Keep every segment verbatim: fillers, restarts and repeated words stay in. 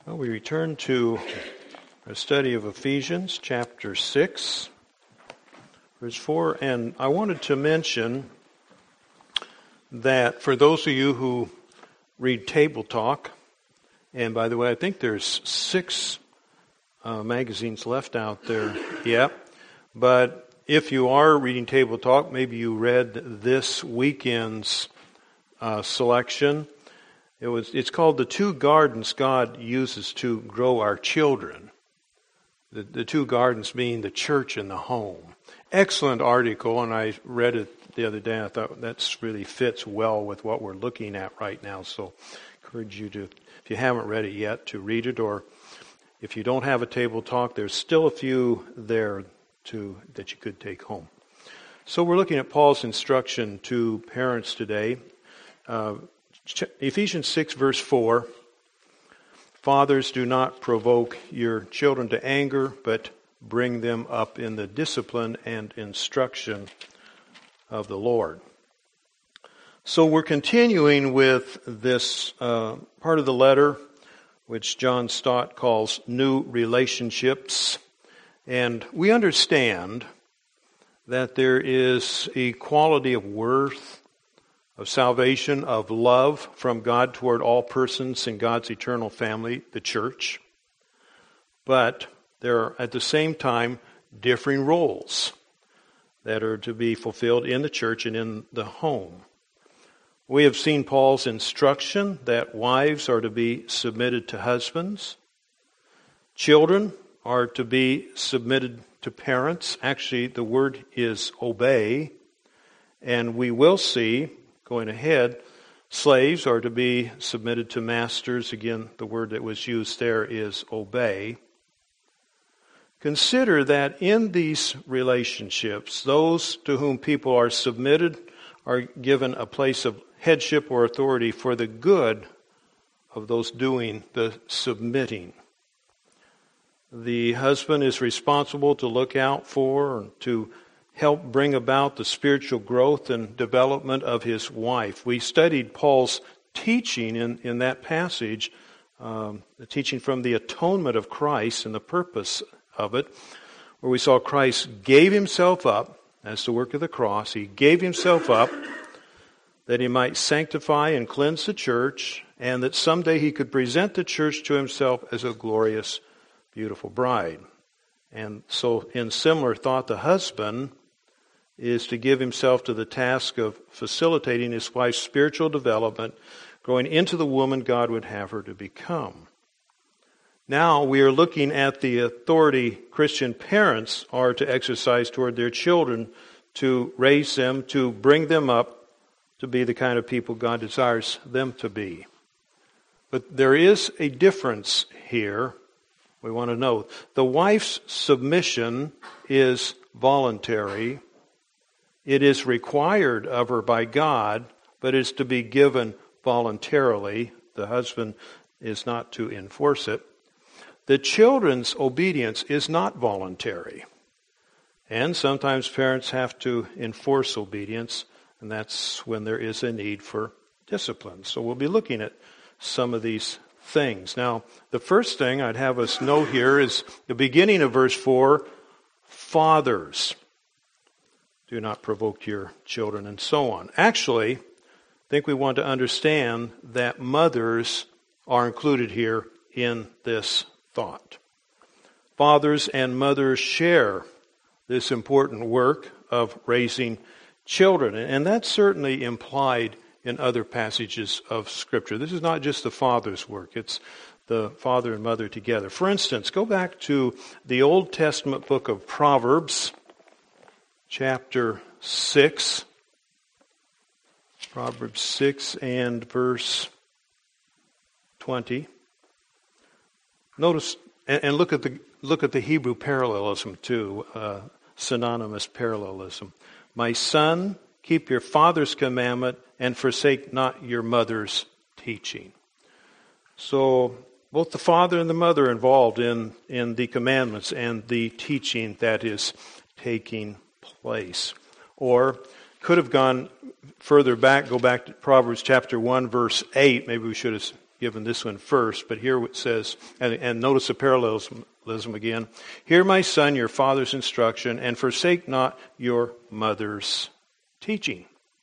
Well, we return to a study of Ephesians chapter six, verse four, and I wanted to mention that for those of you who read Table Talk, and by the way, I think there's six uh, magazines left out there, yeah, but if you are reading Table Talk, maybe you read this weekend's uh, selection. It was. It's called The Two Gardens God Uses to Grow Our Children. The, the two gardens being the church and the home. Excellent article, and I read it the other day. I thought that really fits well with what we're looking at right now. So I encourage you to, if you haven't read it yet, to read it. Or if you don't have a Table Talk, there's still a few there to that you could take home. So we're looking at Paul's instruction to parents today. Uh, Ephesians six, verse four, fathers, do not provoke your children to anger, but bring them up in the discipline and instruction of the Lord. So we're continuing with this uh, part of the letter, which John Stott calls New Relationships. And we understand that there is a quality of worth, of salvation, of love from God toward all persons in God's eternal family, the church. But there are at the same time differing roles that are to be fulfilled in the church and in the home. We have seen Paul's instruction that wives are to be submitted to husbands. Children are to be submitted to parents. Actually, the word is obey. And we will see, going ahead, slaves are to be submitted to masters. Again, the word that was used there is obey. Consider that in these relationships, those to whom people are submitted are given a place of headship or authority for the good of those doing the submitting. The husband is responsible to look out for and to help bring about the spiritual growth and development of his wife. We studied Paul's teaching in, in that passage, um, the teaching from the atonement of Christ and the purpose of it, where we saw Christ gave himself up. That's the work of the cross. He gave himself up that he might sanctify and cleanse the church, and that someday he could present the church to himself as a glorious, beautiful bride. And so in similar thought, the husband is to give himself to the task of facilitating his wife's spiritual development, growing into the woman God would have her to become. Now we are looking at the authority Christian parents are to exercise toward their children, to raise them, to bring them up to be the kind of people God desires them to be. But there is a difference here. We want to know. The wife's submission is voluntary. It is required of her by God, but is to be given voluntarily. The husband is not to enforce it. The children's obedience is not voluntary. And sometimes parents have to enforce obedience, and that's when there is a need for discipline. So we'll be looking at some of these things. Now, the first thing I'd have us know here is the beginning of verse four, fathers, do not provoke your children, and so on. Actually, I think we want to understand that mothers are included here in this thought. Fathers and mothers share this important work of raising children, and that's certainly implied in other passages of Scripture. This is not just the father's work, it's the father and mother together. For instance, go back to the Old Testament book of Proverbs, chapter six, Proverbs six and verse twenty. Notice and, and look at the look at the Hebrew parallelism too, uh, synonymous parallelism. My son, keep your father's commandment and forsake not your mother's teaching. So both the father and the mother are involved in in the commandments and the teaching that is taking place. Or could have gone further back, go back to Proverbs chapter one, verse eight. Maybe we should have given this one first, but here it says, and, and notice the parallelism again. Hear, my son, your father's instruction, and forsake not your mother's teaching.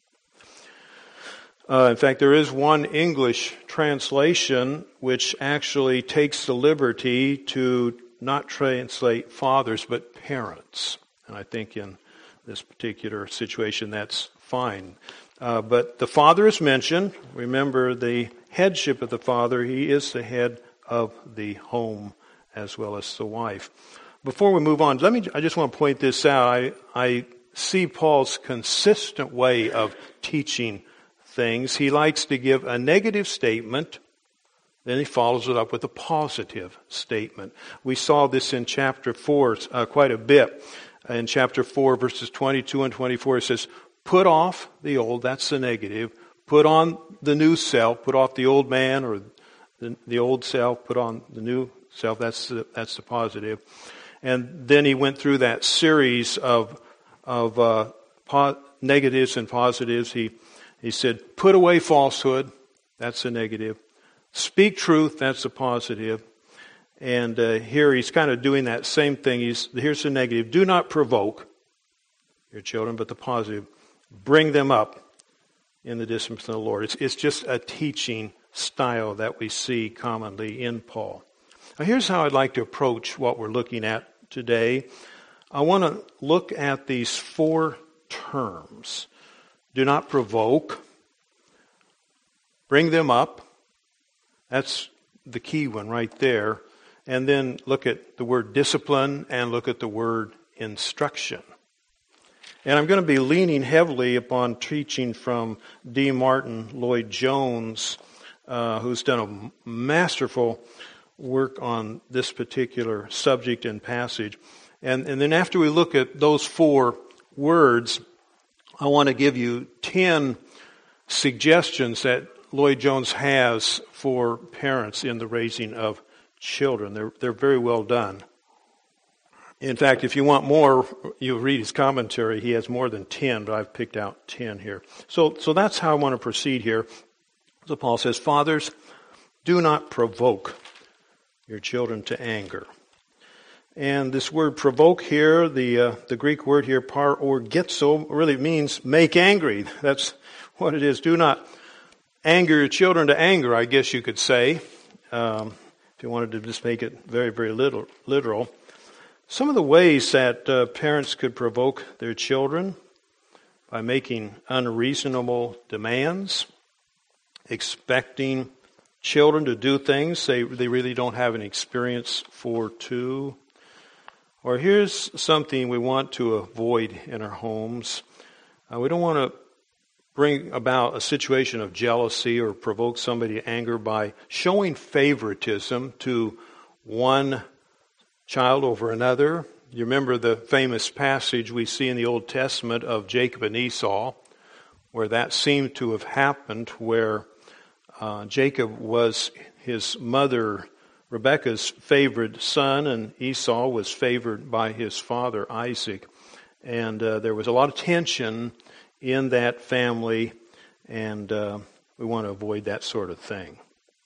Uh, in fact, there is one English translation which actually takes the liberty to not translate fathers, but parents. And I think in this particular situation, that's fine. Uh, but the father is mentioned. Remember the headship of the father. He is the head of the home as well as the wife. Before we move on, let me. I just want to point this out. I, I see Paul's consistent way of teaching things. He likes to give a negative statement, then he follows it up with a positive statement. We saw this in chapter four uh, quite a bit. In chapter four, verses twenty-two and twenty-four, it says, put off the old, that's the negative. Put on the new self, put off the old man, or the, the old self, put on the new self, that's the, that's the positive. And then he went through that series of of uh, po- negatives and positives. He he said, put away falsehood, that's the negative. Speak truth, that's the positive. And uh, here he's kind of doing that same thing. He's, here's the negative. Do not provoke your children, but the positive. Bring them up in the discipline of the Lord. It's, it's just a teaching style that we see commonly in Paul. Now here's how I'd like to approach what we're looking at today. I want to look at these four terms. Do not provoke. Bring them up. That's the key one right there. And then look at the word discipline and look at the word instruction. And I'm going to be leaning heavily upon teaching from D. Martin Lloyd-Jones, uh, who's done a masterful work on this particular subject and passage. And, and then after we look at those four words, I want to give you ten suggestions that Lloyd-Jones has for parents in the raising of children. They're, they're very well done. In fact, if you want more, you read his commentary. He has more than ten, but I've picked out ten here. So, so that's how I want to proceed here. So Paul says, fathers, do not provoke your children to anger. And this word provoke here, the uh, the Greek word here, parorgizo, really means make angry. That's what it is. Do not anger your children to anger, I guess you could say, um, if you wanted to just make it very, very little, literal. Some of the ways that uh, parents could provoke their children by making unreasonable demands, expecting children to do things they, they really don't have any experience for too. Or here's something we want to avoid in our homes. Uh, we don't want to bring about a situation of jealousy or provoke somebody to anger by showing favoritism to one child over another. You remember the famous passage we see in the Old Testament of Jacob and Esau, where that seemed to have happened, where uh, Jacob was his mother Rebekah's favored son, and Esau was favored by his father Isaac. And uh, there was a lot of tension in that family, and uh, we want to avoid that sort of thing.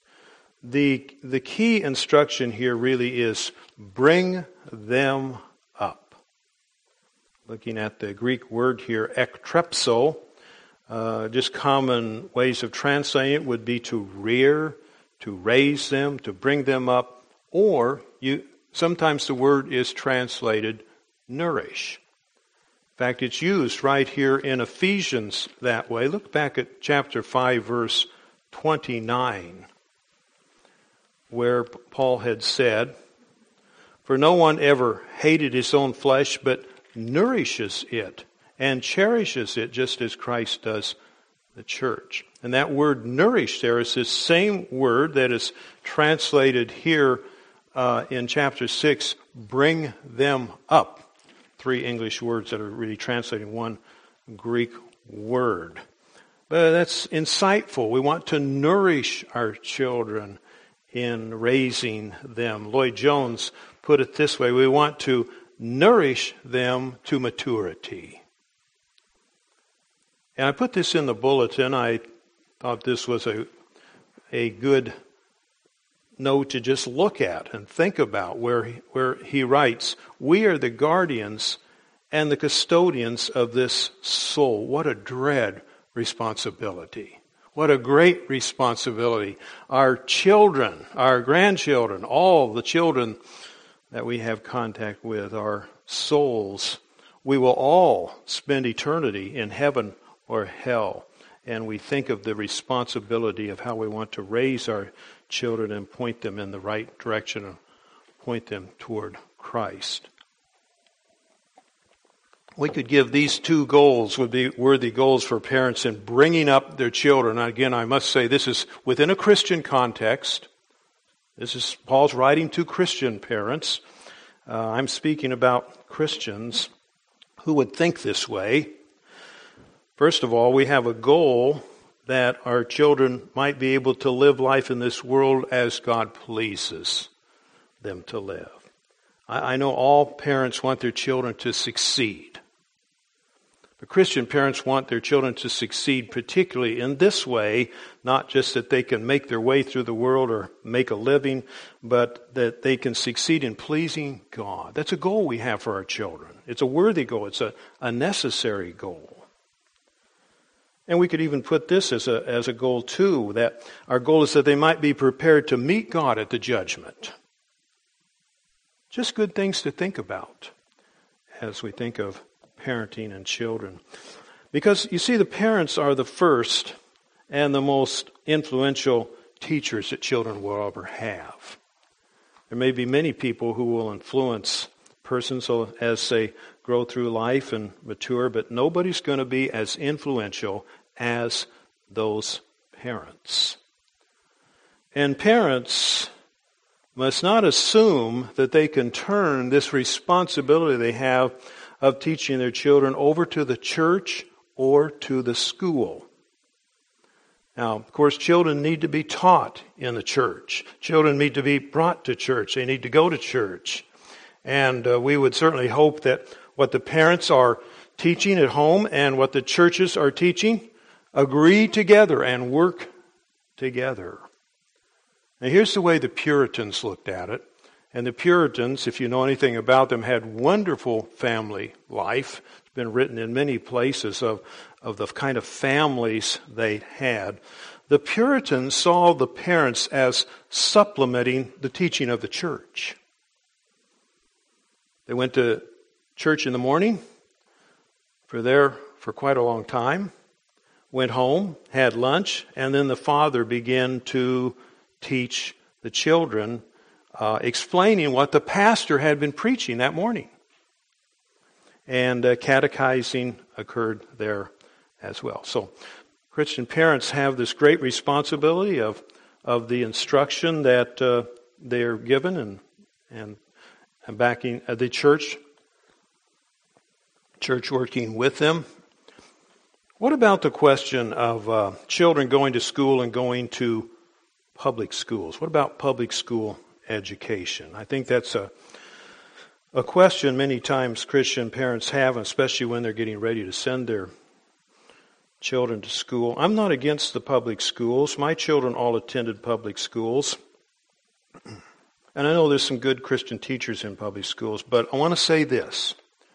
The the key instruction here really is bring them up. Looking at the Greek word here, ektrepso, uh, just common ways of translating it would be to rear, to raise them, to bring them up, or you sometimes the word is translated nourish. In fact, it's used right here in Ephesians that way. Look back at chapter five, verse twenty-nine, where Paul had said, "For no one ever hated his own flesh, but nourishes it and cherishes it, just as Christ does the church." And that word nourish there is this same word that is translated here uh, in chapter six, bring them up. Three English words that are really translating one Greek word. But that's insightful. We want to nourish our children in raising them. Lloyd-Jones put it this way: we want to nourish them to maturity. And I put this in the bulletin. I thought this was a a good know to just look at and think about, where he, where he writes, "We are the guardians and the custodians of this soul." What a dread responsibility. What a great responsibility. Our children, our grandchildren, all the children that we have contact with, our souls, we will all spend eternity in heaven or hell. And we think of the responsibility of how we want to raise our children and point them in the right direction and point them toward Christ. We could give these two goals would be worthy goals for parents in bringing up their children. Again, I must say this is within a Christian context. This is Paul's writing to Christian parents. Uh, I'm speaking about Christians who would think this way. First of all, we have a goal that our children might be able to live life in this world as God pleases them to live. I, I know all parents want their children to succeed. But Christian parents want their children to succeed particularly in this way, not just that they can make their way through the world or make a living, but that they can succeed in pleasing God. That's a goal we have for our children. It's a worthy goal. It's a, a necessary goal. And we could even put this as a, as a goal too, that our goal is that they might be prepared to meet God at the judgment. Just good things to think about as we think of parenting and children. Because, you see, the parents are the first and the most influential teachers that children will ever have. There may be many people who will influence persons as they grow through life and mature, but nobody's going to be as influential as those parents. And parents must not assume that they can turn this responsibility they have of teaching their children over to the church or to the school. Now, of course, children need to be taught in the church. Children need to be brought to church. They need to go to church. And uh, we would certainly hope that what the parents are teaching at home and what the churches are teaching agree together and work together. Now, here's the way the Puritans looked at it. And the Puritans, if you know anything about them, had wonderful family life. It's been written in many places of, of the kind of families they had. The Puritans saw the parents as supplementing the teaching of the church. They went to church in the morning, for there for quite a long time, went home, had lunch, and then the father began to teach the children, Uh, explaining what the pastor had been preaching that morning. And uh, catechizing occurred there as well. So Christian parents have this great responsibility of of the instruction that uh, they are given and and, and backing uh, the church, church working with them. What about the question of uh, children going to school and going to public schools? What about public school education? I think that's a a question many times Christian parents have, especially when they're getting ready to send their children to school. I'm not against the public schools. My children all attended public schools. And I know there's some good Christian teachers in public schools, but I want to say this.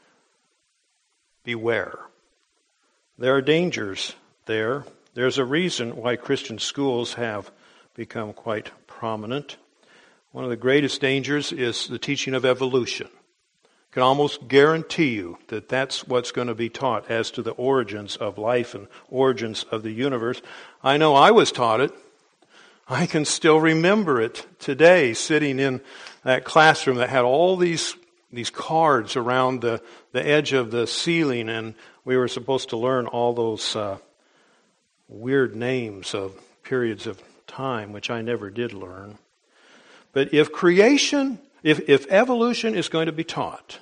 Beware. There are dangers there. There's a reason why Christian schools have become quite prominent. One of the greatest dangers is the teaching of evolution. I can almost guarantee you that that's what's going to be taught as to the origins of life and origins of the universe. I know I was taught it. I can still remember it today, sitting in that classroom that had all these these cards around the, the edge of the ceiling, and we were supposed to learn all those uh, weird names of periods of time, which I never did learn. But if creation, if, if evolution is going to be taught,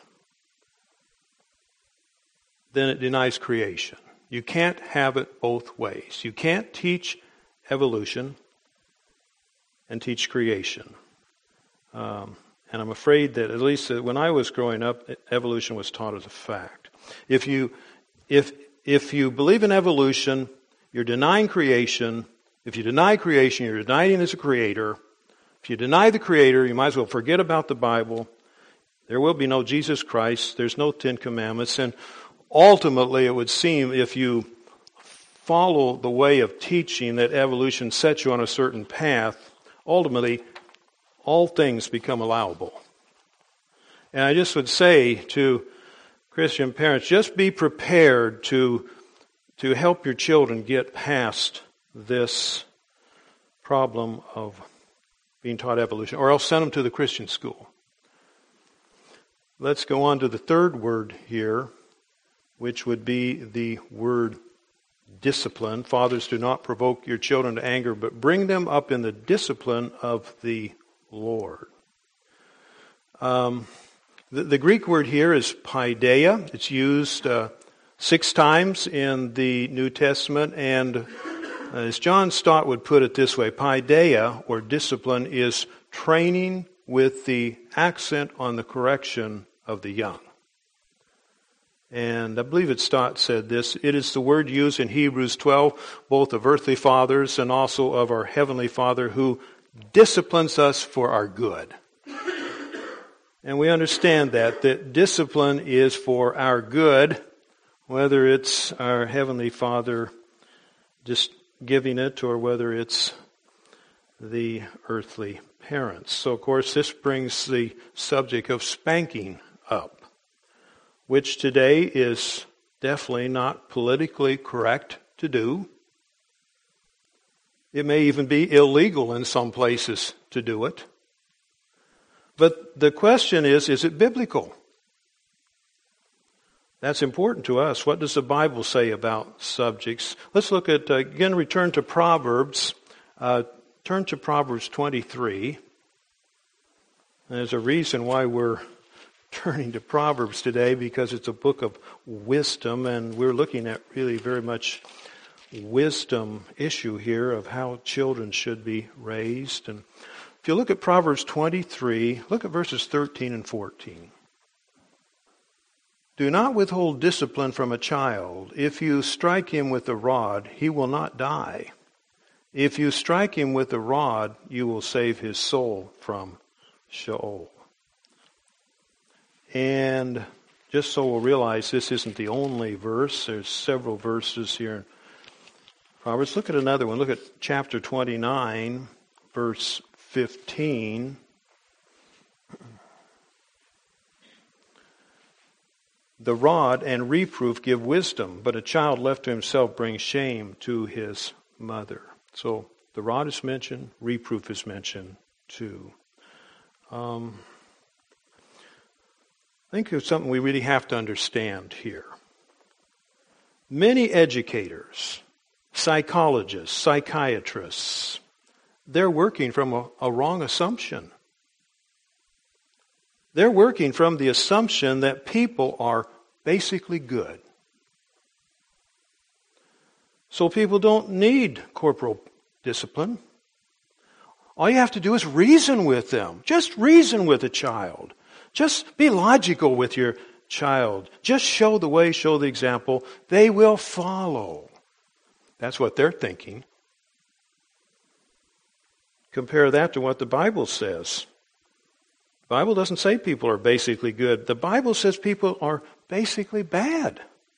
then it denies creation. You can't have it both ways. You can't teach evolution and teach creation. Um, and I'm afraid that at least when I was growing up, evolution was taught as a fact. If you, if if you believe in evolution, you're denying creation. If you deny creation, you're denying as a creator. If you deny the Creator, you might as well forget about the Bible. There will be no Jesus Christ. There's no Ten Commandments. And ultimately, it would seem if you follow the way of teaching that evolution sets you on a certain path, ultimately, all things become allowable. And I just would say to Christian parents, just be prepared to, to help your children get past this problem of being taught evolution, or else send them to the Christian school. Let's go on to the third word here, which would be the word discipline. Fathers, do not provoke your children to anger, but bring them up in the discipline of the Lord. Um, the, the Greek word here is paideia. It's used uh, six times in the New Testament, and as John Stott would put it this way, paideia, or discipline, is training with the accent on the correction of the young. And I believe it's Stott said this, it is the word used in Hebrews twelve, both of earthly fathers and also of our heavenly Father, who disciplines us for our good. And we understand that, that discipline is for our good, whether it's our heavenly Father just giving it or whether it's the earthly parents. So, of course, this brings the subject of spanking up, which today is definitely not politically correct to do. It may even be illegal in some places to do it. But the question is, is it biblical? That's important to us. What does the Bible say about subjects? Let's look at, uh, again, return to Proverbs. Uh, turn to Proverbs twenty-three. There's a reason why we're turning to Proverbs today, because it's a book of wisdom, and we're looking at really very much wisdom issue here of how children should be raised. And if you look at Proverbs twenty-three, look at verses thirteen and fourteen. Do not withhold discipline from a child. If you strike him with a rod, he will not die. If you strike him with a rod, you will save his soul from Sheol. And just so we'll realize this isn't the only verse, there's several verses here in Proverbs. Look at another one. Look at chapter twenty-nine, verse fifteen. The rod and reproof give wisdom, but a child left to himself brings shame to his mother. So the rod is mentioned, reproof is mentioned too. Um, I think it's something we really have to understand here. Many educators, psychologists, psychiatrists, they're working from a, a wrong assumption. They're working from the assumption that people are basically good. So people don't need corporal discipline. All you have to do is reason with them. Just reason with a child. Just be logical with your child. Just show the way, show the example. They will follow. That's what they're thinking. Compare that to what the Bible says. The Bible doesn't say people are basically good. The Bible says people are basically bad.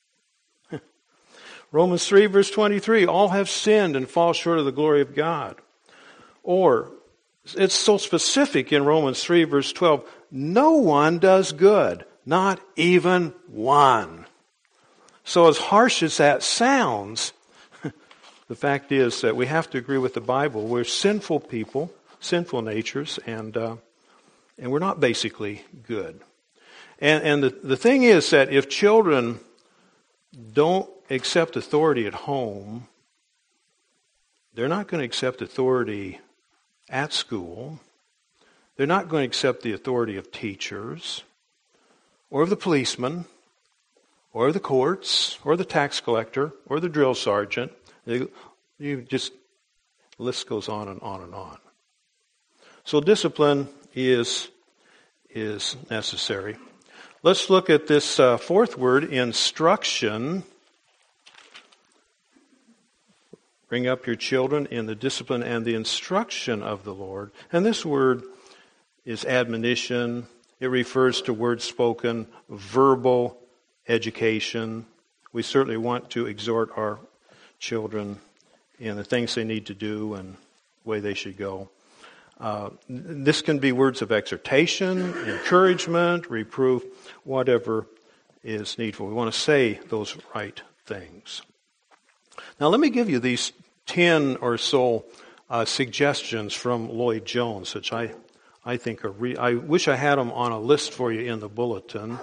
Romans three, verse twenty-three, all have sinned and fall short of the glory of God. Or, it's so specific in Romans three, verse twelve, no one does good, not even one. So as harsh as that sounds, the fact is that we have to agree with the Bible. We're sinful people, sinful natures, and uh, and we're not basically good. And, and the, the thing is that if children don't accept authority at home, they're not going to accept authority at school. They're not going to accept the authority of teachers, or of the policeman, or the courts, or the tax collector, or the drill sergeant. You just, the list goes on and on and on. So discipline is, is necessary. Let's look at this uh, fourth word, instruction. Bring up your children in the discipline and the instruction of the Lord. And this word is admonition. It refers to words spoken, verbal education. We certainly want to exhort our children in the things they need to do and the way they should go. Uh, this can be words of exhortation, encouragement, reproof, whatever is needful. We want to say those right things. Now let me give you these ten or so uh, suggestions from Lloyd Jones, which I, I think are, re- I wish I had them on a list for you in the bulletin.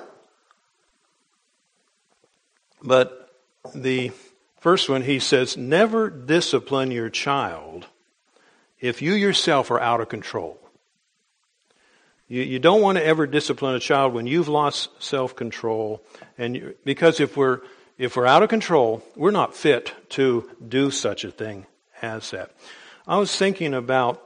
But the first one, he says, never discipline your child if you yourself are out of control. You, you don't want to ever discipline a child when you've lost self-control, and you, because if we're if we're out of control, we're not fit to do such a thing as that. I was thinking about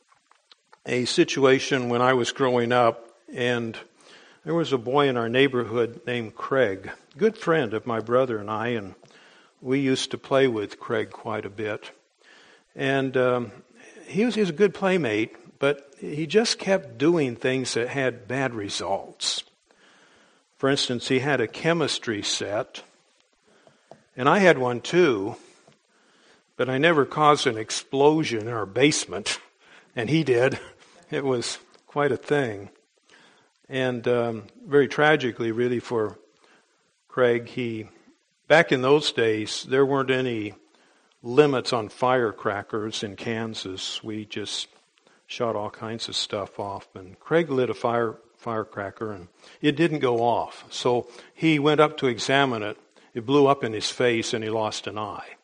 a situation when I was growing up, and there was a boy in our neighborhood named Craig, good friend of my brother and I, and we used to play with Craig quite a bit. And um, he was, he was a good playmate, but he just kept doing things that had bad results. For instance, he had a chemistry set, and I had one too, but I never caused an explosion in our basement, and he did. It was quite a thing. And um, very tragically, really, for Craig, he, back in those days, there weren't any limits on firecrackers in Kansas. We just shot all kinds of stuff off. And Craig lit a fire firecracker, and it didn't go off. So he went up to examine it. It blew up in his face, and he lost an eye.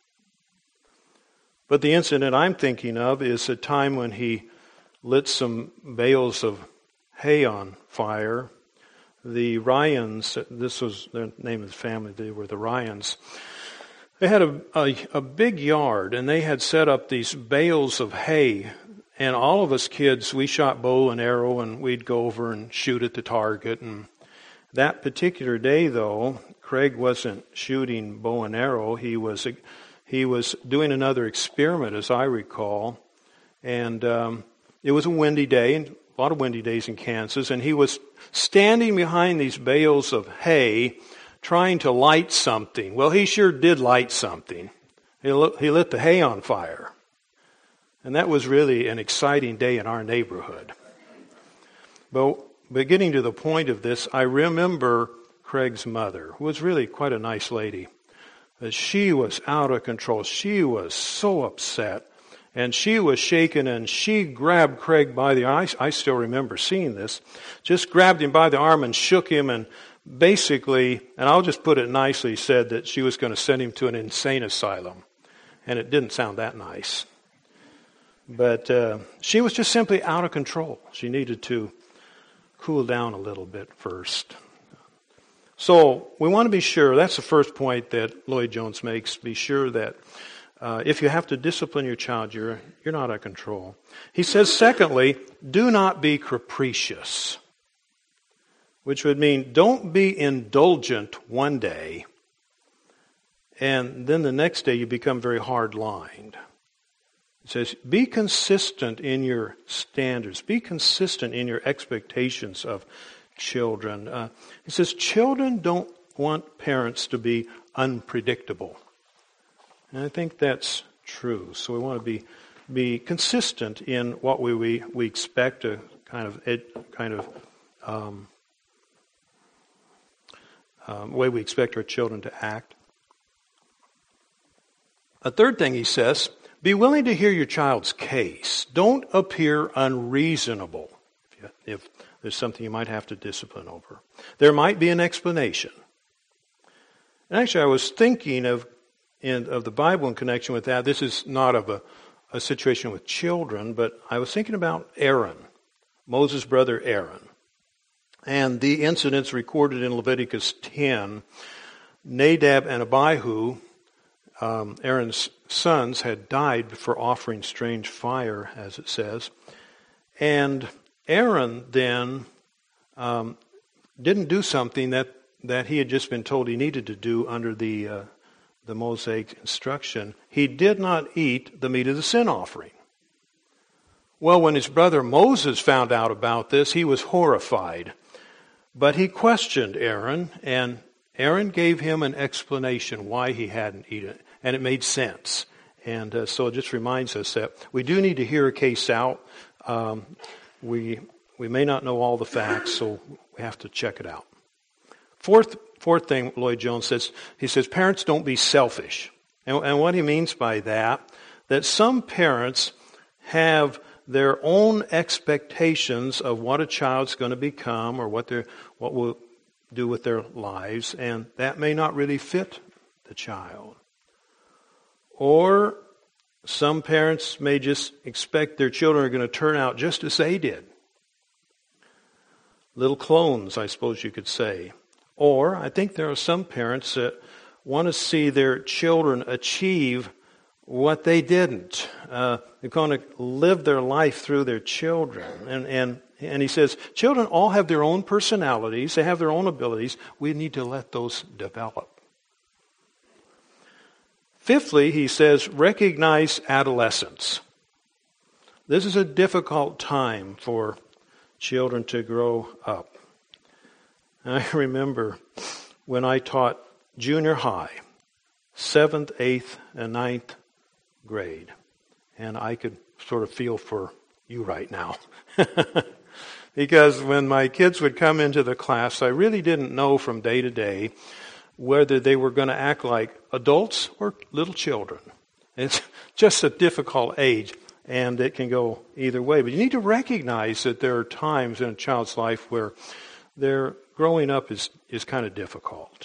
But the incident I'm thinking of is a time when he lit some bales of hay on fire. The Ryans, this was the name of the family, they were the Ryans. They had a, a, a big yard, and they had set up these bales of hay. And all of us kids, we shot bow and arrow, and we'd go over and shoot at the target. And that particular day, though, Craig wasn't shooting bow and arrow. He was he was doing another experiment, as I recall. And um, it was a windy day, and a lot of windy days in Kansas, and he was standing behind these bales of hay trying to light something. Well, he sure did light something. He lit, he lit the hay on fire. And that was really an exciting day in our neighborhood. But, but getting to the point of this, I remember Craig's mother, who was really quite a nice lady. But she was out of control. She was so upset. And she was shaken, and she grabbed Craig by the arm. I, I still remember seeing this. Just grabbed him by the arm and shook him, and basically, and I'll just put it nicely, said that she was going to send him to an insane asylum. And it didn't sound that nice. But uh, she was just simply out of control. She needed to cool down a little bit first. So we want to be sure, that's the first point that Lloyd Jones makes, be sure that uh, if you have to discipline your child, you're, you're not out of control. He says, secondly, do not be capricious, which would mean don't be indulgent one day, and then the next day you become very hard-lined. It says, be consistent in your standards. Be consistent in your expectations of children. Uh, it says, children don't want parents to be unpredictable. And I think that's true. So we want to be be consistent in what we we, we expect a kind of ed, kind of um, um, way we expect our children to act. A third thing he says, be willing to hear your child's case. Don't appear unreasonable if, you, if there's something you might have to discipline over. There might be an explanation. And actually, I was thinking of in, of the Bible in connection with that. This is not of a, a situation with children, but I was thinking about Aaron, Moses' brother Aaron. And the incidents recorded in Leviticus ten, Nadab and Abihu, Um, Aaron's sons, had died for offering strange fire, as it says. And Aaron then um, didn't do something that, that he had just been told he needed to do under the uh, the Mosaic instruction, he did not eat the meat of the sin offering. Well, when his brother Moses found out about this, he was horrified. But he questioned Aaron, and Aaron gave him an explanation why he hadn't eaten it, and it made sense. And uh, so it just reminds us that we do need to hear a case out. Um, we we may not know all the facts, so we have to check it out. Fourth fourth thing Lloyd Jones says, he says, parents, don't be selfish. And, and what he means by that, that some parents have their own expectations of what a child's going to become or what they what will do with their lives, and that may not really fit the child. Or some parents may just expect their children are going to turn out just as they did. Little clones, I suppose you could say. Or I think there are some parents that want to see their children achieve what they didn't. Uh, they're going to live their life through their children. And, and, and he says, children all have their own personalities. They have their own abilities. We need to let those develop. Fifthly, he says, recognize adolescence. This is a difficult time for children to grow up. I remember when I taught junior high, seventh, eighth, and ninth grade. And I could sort of feel for you right now. Because when my kids would come into the class, I really didn't know from day to day whether they were going to act like adults or little children. It's just a difficult age, and it can go either way. But you need to recognize that there are times in a child's life where their growing up is, is kind of difficult.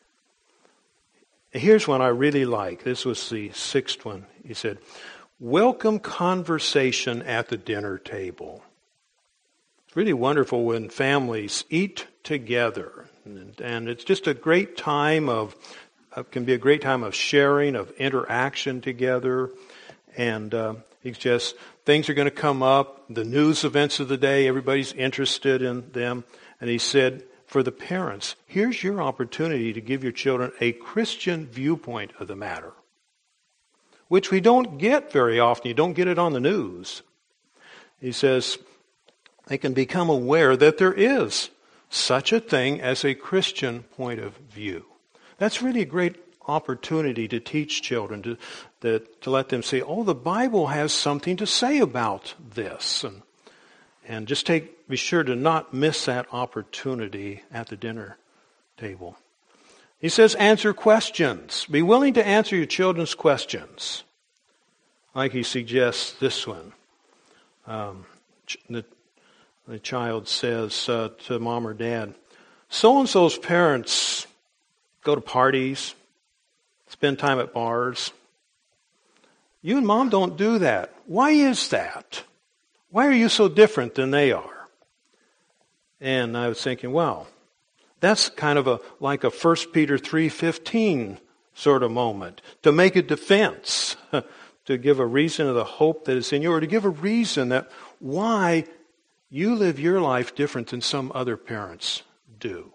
Here's one I really like. This was the sixth one. He said, welcome conversation at the dinner table. It's really wonderful when families eat together. And, and it's just a great time of, uh, can be a great time of sharing, of interaction together. And uh, it's just, things are going to come up, the news events of the day, everybody's interested in them. And he said, for the parents, here's your opportunity to give your children a Christian viewpoint of the matter, which we don't get very often. You don't get it on the news. He says they can become aware that there is such a thing as a Christian point of view. That's really a great opportunity to teach children, to, that, to let them say, oh, the Bible has something to say about this. And, and just take, be sure to not miss that opportunity at the dinner table. He says, answer questions. Be willing to answer your children's questions. Like he suggests this one. Um, the, the child says uh, to mom or dad, so-and-so's parents go to parties, spend time at bars. You and mom don't do that. Why is that? Why are you so different than they are? And I was thinking, wow, that's kind of a like a First Peter three fifteen sort of moment. To make a defense, to give a reason of the hope that is in you, or to give a reason that why you live your life different than some other parents do.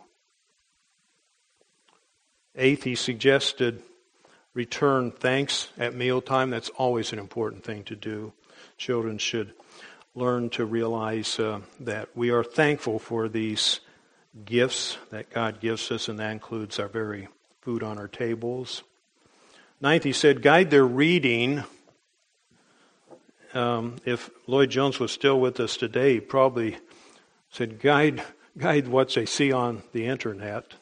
Eighth, he suggested return thanks at mealtime. That's always an important thing to do. Children should learn to realize uh, that we are thankful for these gifts that God gives us, and that includes our very food on our tables. Ninth, he said, guide their reading. Um, if Lloyd Jones was still with us today, he probably said, guide, guide what they see on the internet.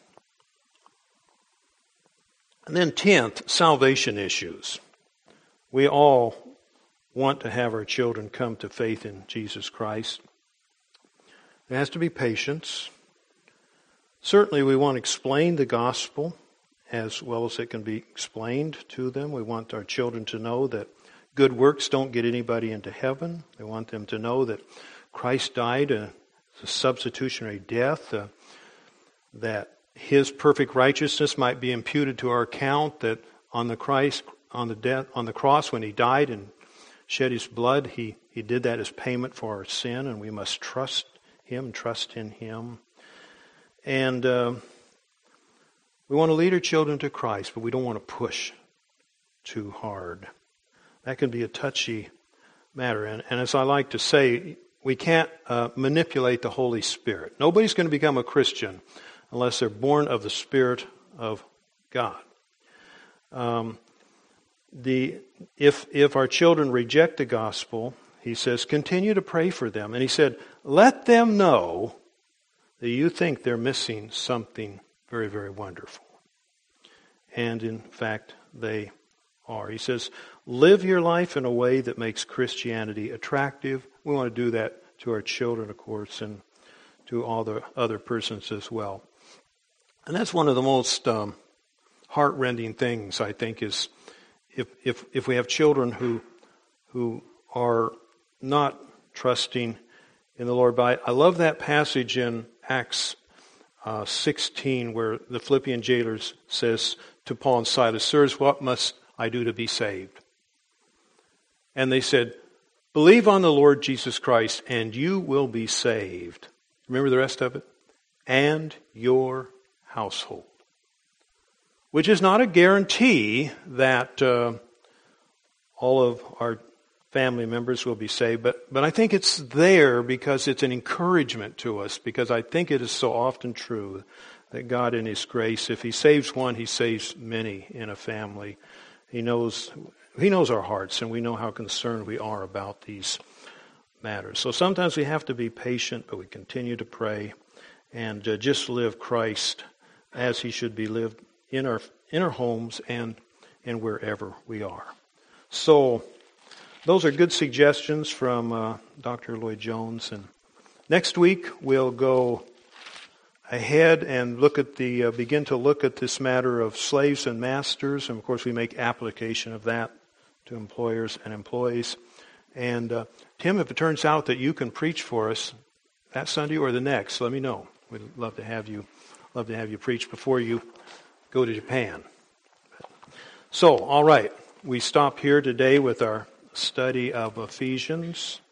And then tenth, salvation issues. We all want to have our children come to faith in Jesus Christ. There has to be patience. Certainly we want to explain the gospel as well as it can be explained to them. We want our children to know that good works don't get anybody into heaven. We want them to know that Christ died a, a substitutionary death, uh, that His perfect righteousness might be imputed to our account, that on the Christ, on the death, on the cross when He died and shed His blood, He, he did that as payment for our sin, and we must trust Him, trust in Him. And uh, We want to lead our children to Christ, but we don't want to push too hard. That can be a touchy matter. And, and as I like to say, we can't uh, manipulate the Holy Spirit. Nobody's going to become a Christian unless they're born of the Spirit of God. Um, the if if our children reject the gospel, he says, continue to pray for them. And he said, let them know that you think they're missing something very, very wonderful. And in fact, they are. He says, live your life in a way that makes Christianity attractive. We want to do that to our children, of course, and to all the other persons as well. And that's one of the most um, heart-rending things, I think, is if if if we have children who who are not trusting in the Lord. But I love that passage in Acts uh, sixteen where the Philippian jailer says to Paul and Silas, sirs, what must I do to be saved? And they said, believe on the Lord Jesus Christ and you will be saved. Remember the rest of it? And your household. Which is not a guarantee that uh, all of our family members will be saved, but, but I think it's there because it's an encouragement to us, because I think it is so often true that God in His grace, if He saves one, He saves many in a family. He knows He knows our hearts, and we know how concerned we are about these matters. So sometimes we have to be patient, but we continue to pray and uh, just live Christ as He should be lived in our in our homes and and wherever we are. So those are good suggestions from uh, Doctor Lloyd Jones. And next week we'll go ahead and look at the uh, begin to look at this matter of slaves and masters, and of course we make application of that to employers and employees. And uh, Tim, if it turns out that you can preach for us that Sunday or the next, let me know. We'd love to have you love to have you preach before you go to Japan. So, all right, we stop here today with our study of Ephesians.